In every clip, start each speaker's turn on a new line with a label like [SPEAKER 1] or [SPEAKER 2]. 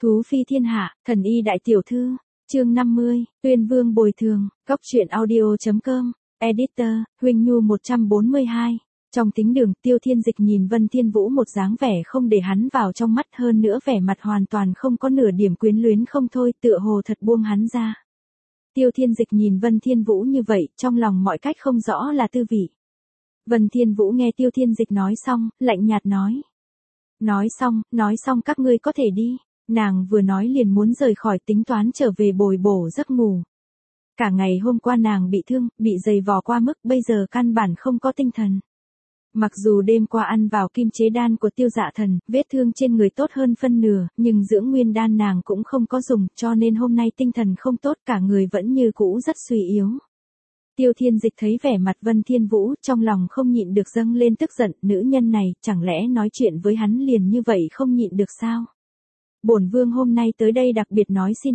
[SPEAKER 1] Thú phi thiên hạ, thần y đại tiểu thư, chương 50, tuyên vương bồi thường, góc truyện audio.com, editor, Huỳnh Nhu 142. Trong tính đường, Tiêu Thiên Dịch nhìn Vân Thiên Vũ một dáng vẻ không để hắn vào trong mắt, hơn nữa vẻ mặt hoàn toàn không có nửa điểm quyến luyến không thôi, tựa hồ thật buông hắn ra. Tiêu Thiên Dịch nhìn Vân Thiên Vũ như vậy, trong lòng mọi cách không rõ là tư vị. Vân Thiên Vũ nghe Tiêu Thiên Dịch nói xong, lạnh nhạt nói. Nói xong các ngươi có thể đi. Nàng vừa nói liền muốn rời khỏi, tính toán trở về bồi bổ giấc ngủ. Cả ngày hôm qua nàng bị thương, bị giày vò qua mức, bây giờ căn bản không có tinh thần. Mặc dù đêm qua ăn vào kim chế đan của Tiêu Dạ Thần, vết thương trên người tốt hơn phân nửa, nhưng dưỡng nguyên đan nàng cũng không có dùng, cho nên hôm nay tinh thần không tốt, cả người vẫn như cũ rất suy yếu. Tiêu Thiên Dịch thấy vẻ mặt Vân Thiên Vũ, trong lòng không nhịn được dâng lên tức giận, nữ nhân này, chẳng lẽ nói chuyện với hắn liền như vậy không nhịn được sao? Bổn vương hôm nay tới đây đặc biệt nói xin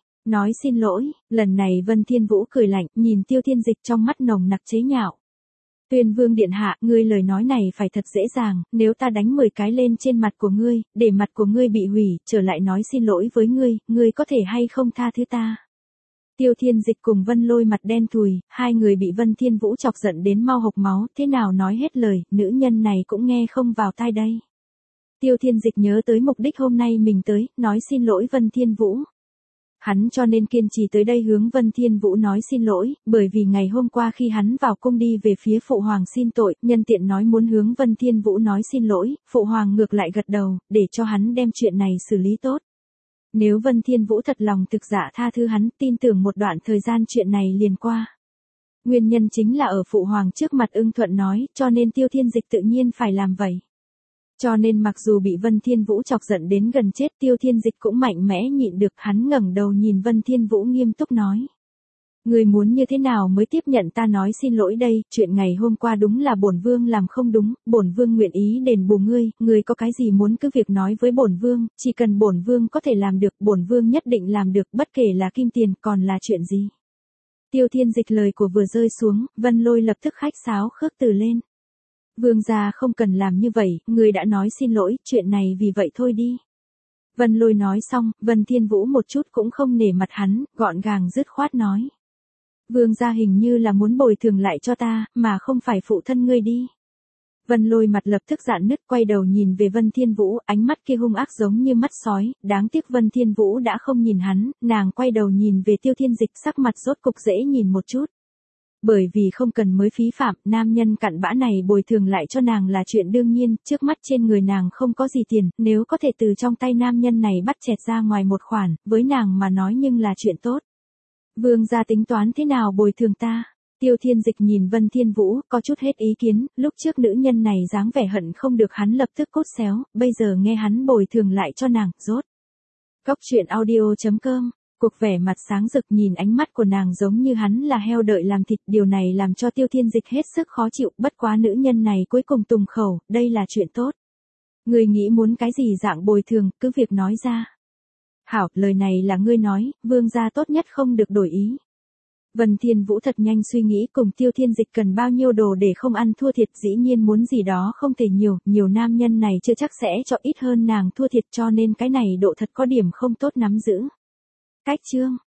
[SPEAKER 1] lỗi, lần này Vân Thiên Vũ cười lạnh, nhìn Tiêu Thiên Dịch trong mắt nồng nặc chế nhạo. Tuyên vương điện hạ, ngươi lời nói này phải thật dễ dàng, nếu ta đánh 10 cái lên trên mặt của ngươi, để mặt của ngươi bị hủy, trở lại nói xin lỗi với ngươi có thể hay không tha thứ ta? Tiêu Thiên Dịch cùng Vân Lôi mặt đen thùi, hai người bị Vân Thiên Vũ chọc giận đến mau hộc máu, thế nào nói hết lời, nữ nhân này cũng nghe không vào tai đây. Tiêu Thiên Dịch nhớ tới mục đích hôm nay mình tới, nói xin lỗi Vân Thiên Vũ. Hắn cho nên kiên trì tới đây hướng Vân Thiên Vũ nói xin lỗi, bởi vì ngày hôm qua khi hắn vào cung đi về phía Phụ Hoàng xin tội, nhân tiện nói muốn hướng Vân Thiên Vũ nói xin lỗi, Phụ Hoàng ngược lại gật đầu, để cho hắn đem chuyện này xử lý tốt. Nếu Vân Thiên Vũ thật lòng thực dạ tha thứ hắn, tin tưởng một đoạn thời gian chuyện này liền qua. Nguyên nhân chính là ở Phụ Hoàng trước mặt ưng thuận nói, cho nên Tiêu Thiên Dịch tự nhiên phải làm vậy. Cho nên mặc dù bị Vân Thiên Vũ chọc giận đến gần chết, Tiêu Thiên Dịch cũng mạnh mẽ nhịn được, hắn ngẩng đầu nhìn Vân Thiên Vũ nghiêm túc nói. Ngươi muốn như thế nào mới tiếp nhận ta nói xin lỗi đây, chuyện ngày hôm qua đúng là bổn vương làm không đúng, bổn vương nguyện ý đền bù ngươi có cái gì muốn cứ việc nói với bổn vương, chỉ cần bổn vương có thể làm được, bổn vương nhất định làm được, bất kể là kim tiền, còn là chuyện gì. Tiêu Thiên Dịch lời của vừa rơi xuống, Vân Lôi lập tức khách sáo khước từ lên. Vương gia không cần làm như vậy, ngươi đã nói xin lỗi, chuyện này vì vậy thôi đi. Vân Lôi nói xong, Vân Thiên Vũ một chút cũng không nể mặt hắn, gọn gàng dứt khoát nói. Vương gia hình như là muốn bồi thường lại cho ta, mà không phải phụ thân ngươi đi. Vân Lôi mặt lập tức dạn nứt, quay đầu nhìn về Vân Thiên Vũ, ánh mắt kia hung ác giống như mắt sói, đáng tiếc Vân Thiên Vũ đã không nhìn hắn, nàng quay đầu nhìn về Tiêu Thiên Dịch, sắc mặt rốt cục dễ nhìn một chút. Bởi vì không cần mới phí phạm, nam nhân cặn bã này bồi thường lại cho nàng là chuyện đương nhiên, trước mắt trên người nàng không có gì tiền, nếu có thể từ trong tay nam nhân này bắt chẹt ra ngoài một khoản, với nàng mà nói nhưng là chuyện tốt. Vương gia tính toán thế nào bồi thường ta? Tiêu Thiên Dịch nhìn Vân Thiên Vũ, có chút hết ý kiến, lúc trước nữ nhân này dáng vẻ hận không được hắn lập tức cốt xéo, bây giờ nghe hắn bồi thường lại cho nàng, rốt. Góc truyện audio.com. Cuộc vẻ mặt sáng rực, nhìn ánh mắt của nàng giống như hắn là heo đợi làm thịt, điều này làm cho Tiêu Thiên Dịch hết sức khó chịu, bất quá nữ nhân này cuối cùng tùng khẩu, đây là chuyện tốt. Ngươi nghĩ muốn cái gì dạng bồi thường, cứ việc nói ra. Hảo, lời này là ngươi nói, vương gia tốt nhất không được đổi ý. Vân Thiên Vũ thật nhanh suy nghĩ cùng Tiêu Thiên Dịch cần bao nhiêu đồ để không ăn thua thiệt, dĩ nhiên muốn gì đó không thể nhiều nam nhân này chưa chắc sẽ cho ít hơn nàng thua thiệt, cho nên cái này độ thật có điểm không tốt nắm giữ. Cách chương